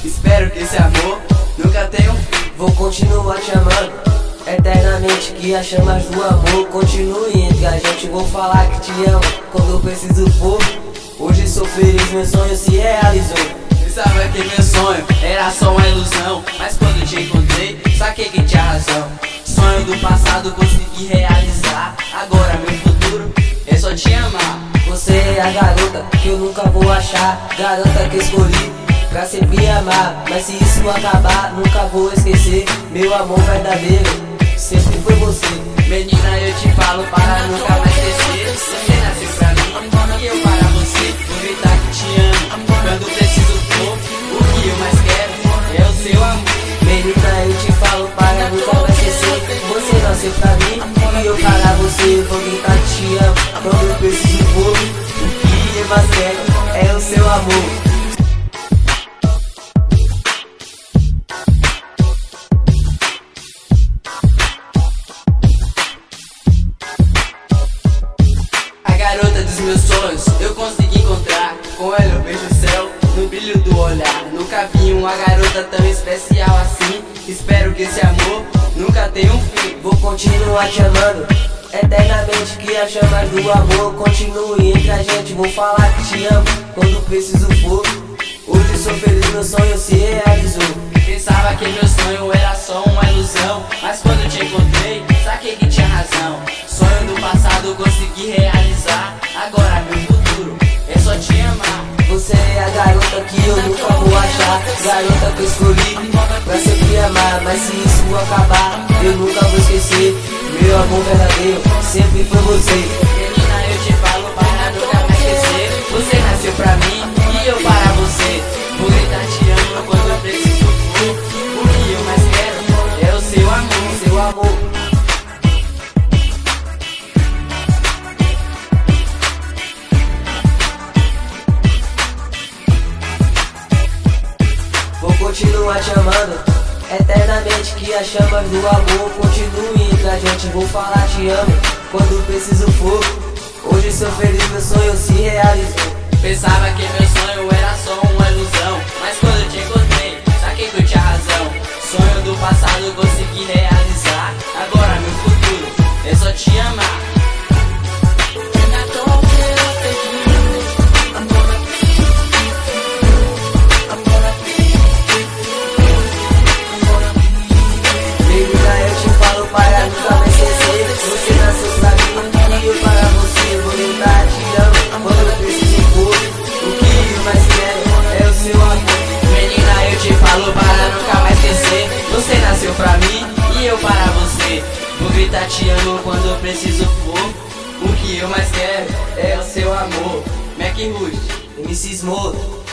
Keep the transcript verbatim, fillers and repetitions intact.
Espero que esse amor nunca tenha um fim. Vou continuar te amando eternamente, que as chamas do amor continue entre a gente. Vou falar que te amo quando eu preciso for. Hoje sou feliz, meu sonho se realizou. Pensava que meu sonho era só uma ilusão, mas quando te encontrei, saquei que tinha razão. Sonho do passado consegui realizar, agora meu futuro é só te amar. Você é a garota que eu nunca vou achar, garota que escolhi pra sempre amar. Mas se isso acabar, nunca vou esquecer. Meu amor verdadeiro sempre foi você. Menina, eu te falo para nunca mais esquecer. Você nasceu pra mim e eu para você. Vou gritar que te amo quando preciso for. O que eu mais quero é o seu amor. Menina, eu te falo para nunca mais esquecer. Você nasceu pra mim e eu para você. Vou gritar que te amo quando eu preciso for. O que eu mais quero é o seu amor. Garota dos meus sonhos, eu consegui encontrar. Com ela eu vejo o céu no brilho do olhar. Nunca vi uma garota tão especial assim. Espero que esse amor nunca tenha um fim. Vou continuar te amando eternamente, que as chamas do amor continue entre a gente. Vou falar que te amo quando preciso for. Hoje sou feliz, meu sonho se realizou. Pensava que meu sonho era só uma ilusão, mas quando te encontrei, saquei que tinha razão. Sonho do passado consegui realizar, agora meu futuro é só te amar. Você é a garota que eu nunca vou achar, garota que eu escolhi pra sempre amar. Mas se isso acabar, eu nunca vou esquecer. Meu amor verdadeiro sempre foi você. Menina, eu te falo para nunca mais esquecer. Você nasceu pra mim e eu para você. Vou gritar te amo quando eu preciso for. O que eu mais quero é o seu amor, seu amor. Vou continuar te amando eternamente, que as chamas do amor continuem entre a gente. Vou falar te amo quando preciso for. Hoje sou feliz, meu sonho se realizou. Pensava que meu sonho era só uma ilusão, mas quando eu te encontrei, saquei que eu tinha razão. Sonho do passado consegui realizar, agora meu futuro é só te amar. Menina, eu te falo para nunca mais esquecer. Você nasceu pra mim e eu para você. Vou gritar te amo quando eu preciso for. O que eu mais quero é o seu amor. Menina, eu te falo para nunca mais esquecer. Você nasceu pra mim e eu para você. Vou gritar te amo quando eu preciso for. O que eu mais quero é o seu amor. Mac Rush, M C Smoke.